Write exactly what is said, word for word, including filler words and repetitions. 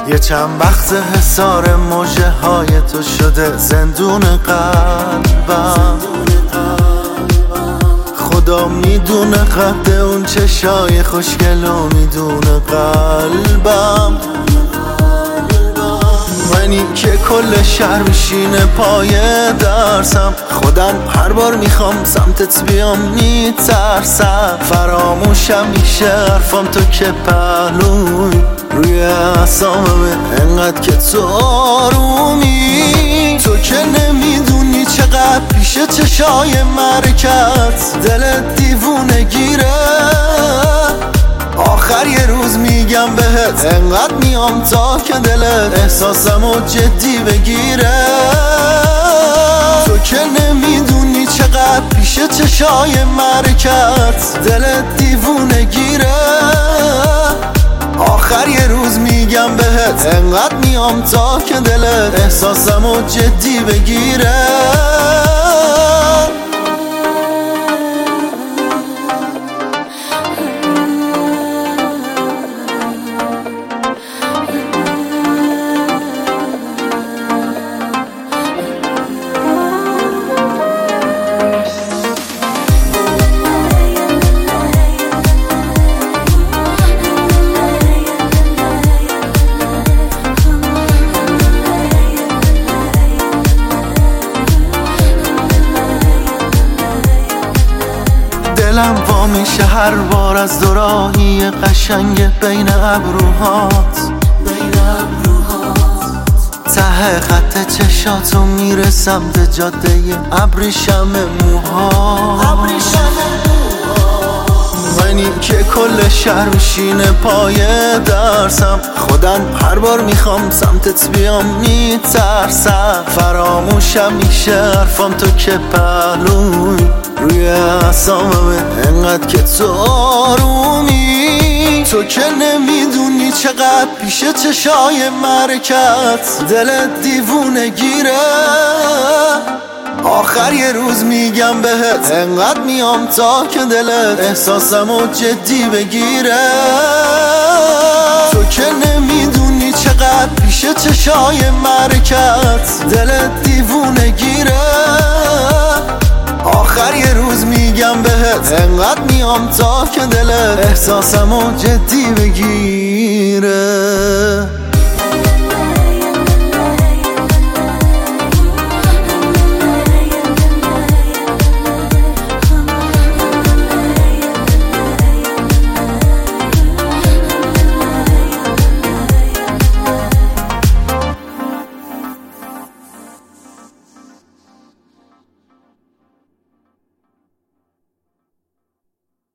یه چند وقت حصار موجه های تو شده زندون قلبم. خدا میدونه قد اون چشای خوشگلو میدونه قلبم. منی که کل شهر میشینه پای درسم، خودم هر بار میخوام سمتت بیام میترسم. فراموشم میشه حرفام تو که پهلوی روی اعصابمه انقدر که تو آرومی. تو که نمیدونی چقدر پیشه چشای مرکت دلت دیوونه گیره. آخر یه روز میگم بهت انقدر میام تا که دلت احساسمو جدی بگیره. تو که نمیدونی چقدر پیشه چشای مرکت دلت دیوونه گیره. آخر یه روز میگم بهت انقدر میام تا که دلت احساسمو جدی بگیره. دلم وا میشه هر بار از دوراهی قشنگ بین ابروهات. ته خط چشاتو میرسم به جاده ابریشم موها. منی که کل شهر میشینه پای درسم، خودم هر بار میخوام سمتت بیام میترسم. فراموشم میشه حرفام تو که پهلوی روی اعصابمه انقدر که تو آرومی. تو که نمیدونی چقدر پیشه چشای مرکت دلت دیوونه گیره. آخر یه روز میگم بهت انقدر میام تا که دلت احساسمو جدی بگیره. تو که نمیدونی چقدر پیشه چشای مرکت دلت دیوونه گیره. آخر یه روز میگم بهت انقدر میام تا که دلت احساسمو جدی بگیره.